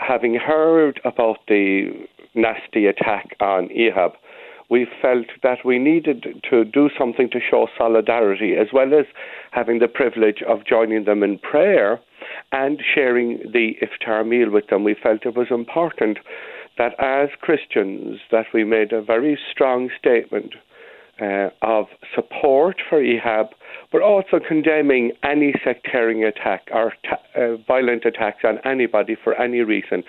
having heard about the nasty attack on Ehab, we felt that we needed to do something to show solidarity, as well as having the privilege of joining them in prayer and sharing the iftar meal with them. We felt it was important that as Christians that we made a very strong statement of support for Ehab, but also condemning any sectarian attack or violent attacks on anybody for any reason.